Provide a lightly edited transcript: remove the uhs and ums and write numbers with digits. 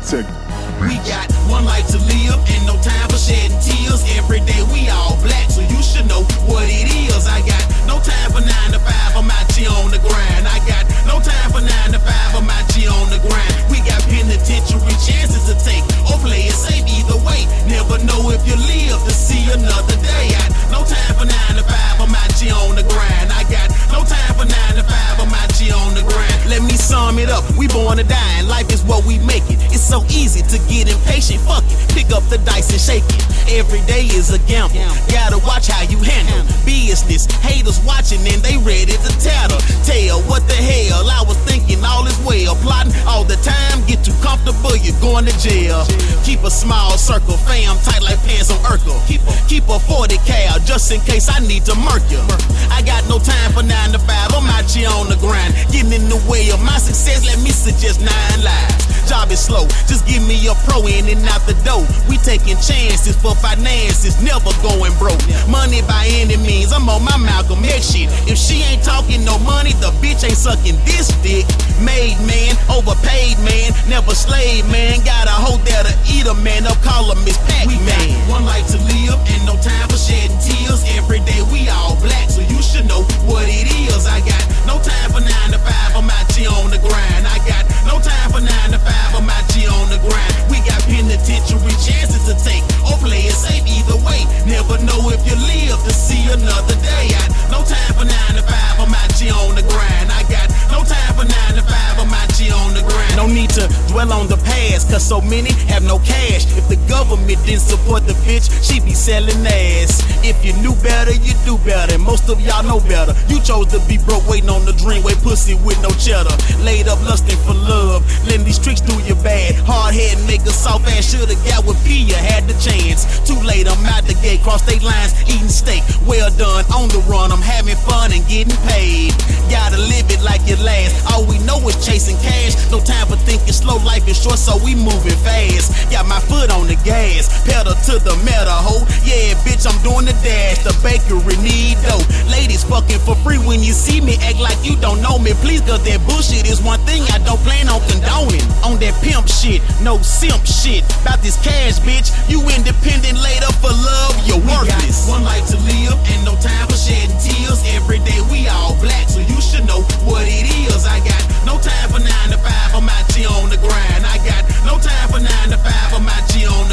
Check. We got one life to live and no time for shedding tears. Every day we all black, so you should know what it is. I got no time for 9 to 5, I'm out here on the grind. I got no time for 9 to 5, I'm out here on the grind. We got penitentiary chances to take, or play it safe either way. Never know if you live to see another day. Got no time for 9 to 5, I'm out here on the grind. I got no time for 9 to 5, I'm out here on the grind. Let me sum it up, we born to die and life is what we make it. It's so easy to get impatient, fuck it, pick up the dice and shake it. Every day is a gamble, gotta watch how you handle business. Haters watching and they ready to tattle. Tell what the hell, I was thinking all is well. Plotting all the time, get too comfortable, you're going to jail. Keep a small circle, fam tight like pants on Urkel. Keep a 40 cal just in case I need to murk you. I got no time for 9 to 5, I'm out here on the grind. Getting in the way of my success, let me suggest 9 lives. Job is slow, just give me a pro in and out the door. We taking chances for finances, never going broke. Money by any means, I'm on my Malcolm X shit. If she ain't talking no money, the bitch ain't sucking this dick. Made man, overpaid man, never slave man. Got a hoe that'll eat a man up, call him Miss Pac-Man. We got one life to live and no time for shedding tears. Every day we all black, so you should know what it is. I got no time for 9 to 5, I'm out here on the grind. I got no time for 9 to 5, I'm out here on the grind. We got penitentiary chances to take, or play it safe either way. Never know if you live to see another day. Got no time for 9 to 5, I'm out here on the grind. I got no time for 9 to 5, I'm out here on the grind. No need to dwell on the past, cause so many have no cash. If the government didn't support the bitch, she be selling ass. If you knew better, you do better, and most of y'all know better. You chose to be broke, waiting on the dream, way pussy with no cheddar. Laid up lusting for love, letting these tricks do you bad. Hard head make a soft ass, shoulda got with P, you had the chance. Too late, I'm out the gate, cross state lines, eating steak. Well done, on the run, I'm having fun and getting paid. Gotta live it like it lasts. All we know is chasing cash. No time for thinking slow, life is short, so we moving fast. Got my foot on the gas, pedal to the metal, ho. Yeah, bitch, I'm doing the dash. The bakery need dough. Ladies fucking for free when you see me, act like you don't know me. Please, cause that bullshit is one thing I don't plan on condoning. On that pimp shit, no simp shit. About this cash, bitch, you independent later for love, you're worthless. One life to live and no time for shedding tears. Every day we all black, so you should know what it is. I got no time for 9 to 5, I'm out here on the grind. I got no time for 9 to 5, I'm out here on the